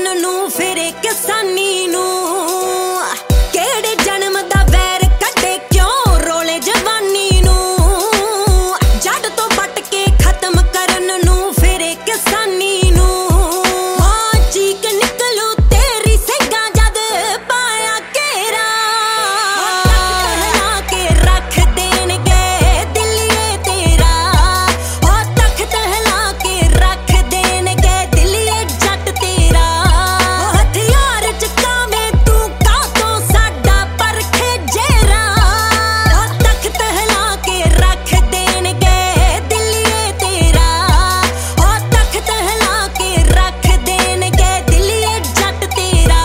ਕਰਨ ਨੂੰ ਫਿਰੇ ਕਿਸਾਨੀ ਨੂੰ ਕਿਹੜੇ ਜਨਮ ਦਾ ਵੈਰ ਕੱਢੇ ਕਿਉਂ ਰੋਲੇ ਜਵਾਨੀ ਨੂੰ ਜੱਟ ਤੋਂ ਵੱਟ ਕੇ ਖਤਮ ਕਰਨ ਨੂੰ ਫਿਰੇ ਕਿਸਾਨੀ ਨੂੰ ਹਾਂ ਚੀਕ ਨਿਕਲੂ ਤੇਰੀ ਸਿੰਘਾਂ ਜਦ ਪਾਇਆ ਘੇਰਾ ਹਿਲਾ ਕੇ ਰੱਖ ਦੇਣਗੇ ਦਿੱਲੀਏ ਤੇਰਾ ਉਹ ਤਖਤ ਹਿਲਾ ਕੇ ਰੱਖ ਦੇਣਗੇ ਦਿੱਲੀਏ ਜੱਟ ਤੇਰਾ ਉਹ ਹਥਿਆਰ ਚੁਕਾਵੇਂ ਤੂੰ ਕਾਹਤੋਂ ਸਾਡਾ ਪਰਖੇ ਜੇਰਾ ਉਹ ਤਖਤ ਹਿਲਾ ਕੇ ਰੱਖ ਦੇਣਗੇ ਦਿੱਲੀਏ ਤੇਰਾ ਉਹ ਤਖਤ ਹਿਲਾ ਕੇ ਰੱਖ ਦੇਣਗੇ ਦਿੱਲੀਏ ਜੱਟ ਤੇਰਾ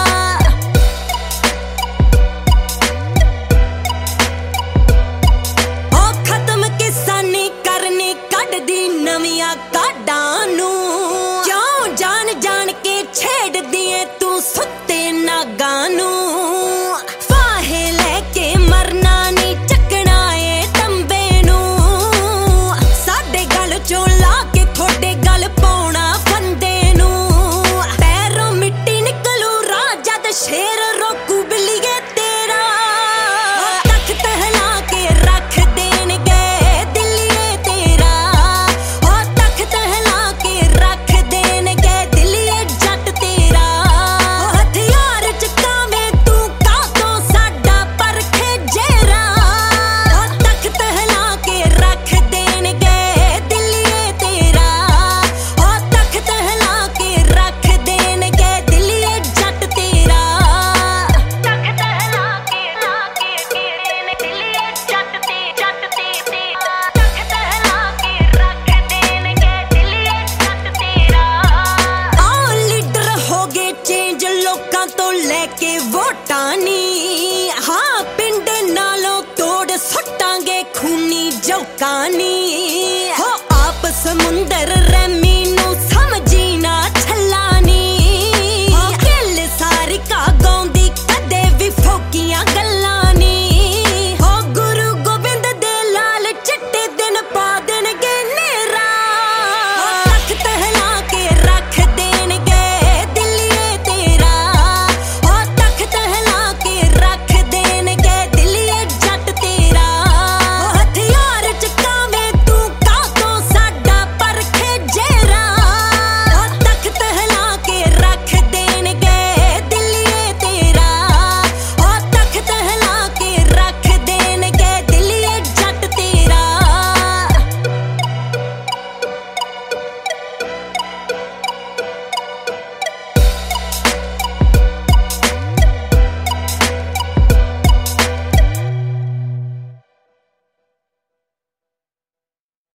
ਉਹ ਖਤਮ ਕਿਸਾਨੀ ਕਰਨੀ ਕੱਢਦੀ ਨਵੀਆਂ ਕਾਢਾਂ ਨੂੰ ਕਿਉਂ ਜਾਣ ਜਾਣ ਕੇ ਛੇੜਦੀ ਏ ਤੂੰ ਸੁੱਤੇ ਨਾਗਾਂ ਨੂੰ ਫਾਹੇ ਲੈ ਕੇ ਮਰਨਾ ਨੀ ਚੱਕਣਾ ਏ ਤੰਬੇ ਨੂੰ ਸਾਡੇ ਗਲ ਚੋਂ ਲਾ ਕੇ ਥੋੜੇ ਗਲ ਪਾਉਣਾ ਫੰਦੇ ਨੂੰ ਪੈਰੋਂ ਮਿੱਟੀ ਨਿਕਲੂ ਰਾਹ ਜਦ ਸ਼ੇਰ ਰੋਕੂ ਬਿੱਲੀਏ ਤੇਰਾ ਉਹ ਤਖਤ ਹਿਲਾ ਕੇ ਰੱਖ ਦੇਣਗੇ ਦਿੱਲੀਏ ਤੇਰਾ ਉਹ ਤਖਤ ਹਿਲਾ ਕੇ ਰੱਖ ਦੇਣਗੇ ਦਿੱਲੀਏ ਜੱਟ ਤੇਰਾ ਉਹ ਹਥਿਆਰ ਚੁਕਾਵੇਂ ਤੂੰ ਕਾਹਤੋਂ ਸਾਡਾ ਪਰਖੇ ਜੇਰਾ ਉਹ ਤਖਤ ਹਿਲਾ ਕੇ ਰੱਖ ਦੇਣਗੇ ਦਿੱਲੀਏ ਤੇਰਾ ਉਹ ਤਖਤ ਹਿਲਾ ਕੇ ਰੱਖ ਦੇਣਗੇ ਦਿੱਲੀਏ ਜੱਟ ਤੇਰਾ ਤਖਤ ਹਿਲਾ ਕੇ ਦਿੱਲੀਏ ਜੱਟ ਤੇ ਤਖਤ ਹਿਲਾ ਕੇ ਰੱਖ ਦੇਣਗੇ ਦਿੱਲੀਏ ਜੱਟ ਤੇਰਾ ਆਹ ਲੀਡਰ ਹੋ ਗਏ ਚੇਂਜ ਲੋਕਾਂ ਤੋਂ ਲੈ ਕੇ ਵੋਟਾਂ ਨੀ ਹਾਂ ਪਿੰਡੇ ਨਾਲੋਂ ਤੋੜ ਸੁੱਟਾਂਗੇ ਖੂਨੀ ਜੋਕਾਂ ਨੀ ਹੋ ਆਪ ਸਮੁੰਦਰ